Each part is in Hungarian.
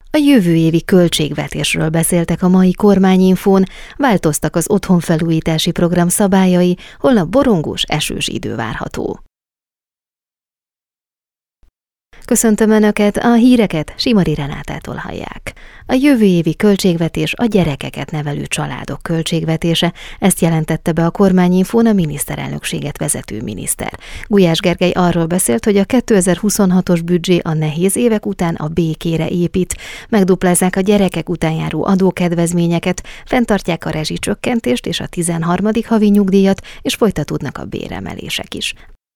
A jövő évi költségvetésről beszéltek a mai kormányinfón, változtak az otthonfelújítási program szabályai, holnap borongós, esős idő várható. Köszöntöm Önöket, a híreket Simari Renátától hallják. A jövő évi költségvetés a gyerekeket nevelő családok költségvetése, ezt jelentette be a kormányinfón a miniszterelnökséget vezető miniszter. Gulyás Gergely arról beszélt, hogy a 2026-os büdzsé a nehéz évek után a békére épít, megduplázzák a gyerekek után járó adókedvezményeket, fenntartják a rezsicsökkentést és a 13. havi nyugdíjat, és folytatódnak a béremelések is.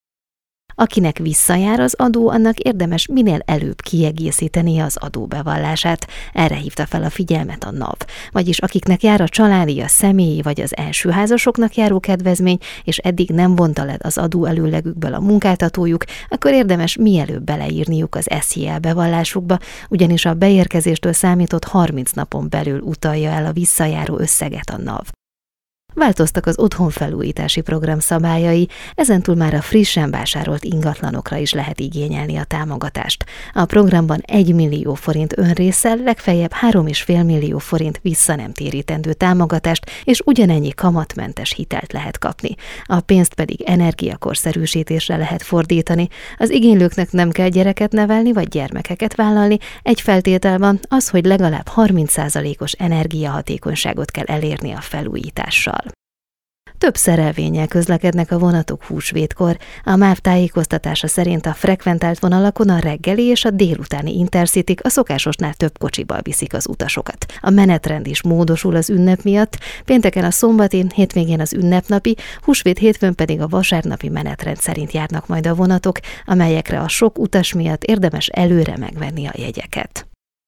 Akinek visszajár az adó, annak érdemes minél előbb kiegészítenie az adóbevallását. Erre hívta fel a figyelmet a NAV. Vagyis akiknek jár a családi, a személyi vagy az elsőházasoknak járó kedvezmény, és eddig nem vonta le az adó előlegükből a munkáltatójuk, akkor érdemes mielőbb beleírniuk az SZJL bevallásukba, ugyanis a beérkezéstől számított 30 napon belül utalja el a visszajáró összeget a NAV. Változtak az otthonfelújítási program szabályai, ezentúl már a frissen vásárolt ingatlanokra is lehet igényelni a támogatást. A programban 1 millió forint önrésszel, legfeljebb 3,5 millió forint visszanemtérítendő támogatást és ugyanennyi kamatmentes hitelt lehet kapni. A pénzt pedig energiakorszerűsítésre lehet fordítani. Az igénylőknek nem kell gyereket nevelni vagy gyermekeket vállalni, egy feltétel van az, hogy legalább 30%-os energiahatékonyságot kell elérni a felújítással. Több szerelvénnyel közlekednek a vonatok húsvétkor. A MÁV tájékoztatása szerint a frekventált vonalakon a reggeli és a délutáni intercityk a szokásosnál több kocsival viszik az utasokat. A menetrend is módosul az ünnep miatt, pénteken a szombati, hétvégén az ünnepnapi, húsvét hétfőn pedig a vasárnapi menetrend szerint járnak majd a vonatok, amelyekre a sok utas miatt érdemes előre megvenni a jegyeket.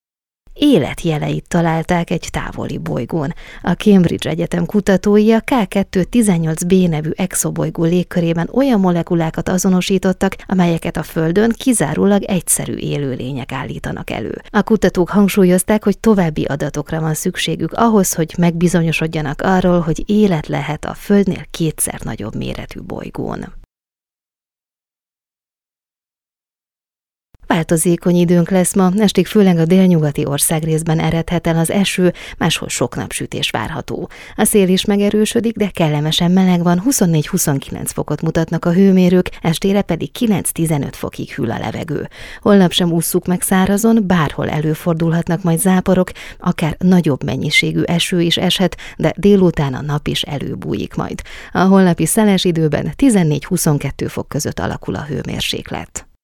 Életjeleit találták egy távoli bolygón. A Cambridge Egyetem kutatói a K2-18b nevű exobolygó légkörében olyan molekulákat azonosítottak, amelyeket a Földön kizárólag egyszerű élőlények állítanak elő. A kutatók hangsúlyozták, hogy további adatokra van szükségük ahhoz, hogy megbizonyosodjanak arról, hogy élet lehet a Földnél 2-szer nagyobb méretű bolygón. Változékony időnk lesz ma, estig főleg a délnyugati országrészben eredhet el az eső, máshol sok napsütés várható. A szél is megerősödik, de kellemesen meleg van, 24-29 fokot mutatnak a hőmérők, estére pedig 9-15 fokig hűl a levegő. Holnap sem ússzuk meg szárazon, bárhol előfordulhatnak majd záporok, akár nagyobb mennyiségű eső is eshet, de délután a nap is előbújik majd. A holnapi szeles időben 14-22 fok között alakul a hőmérséklet.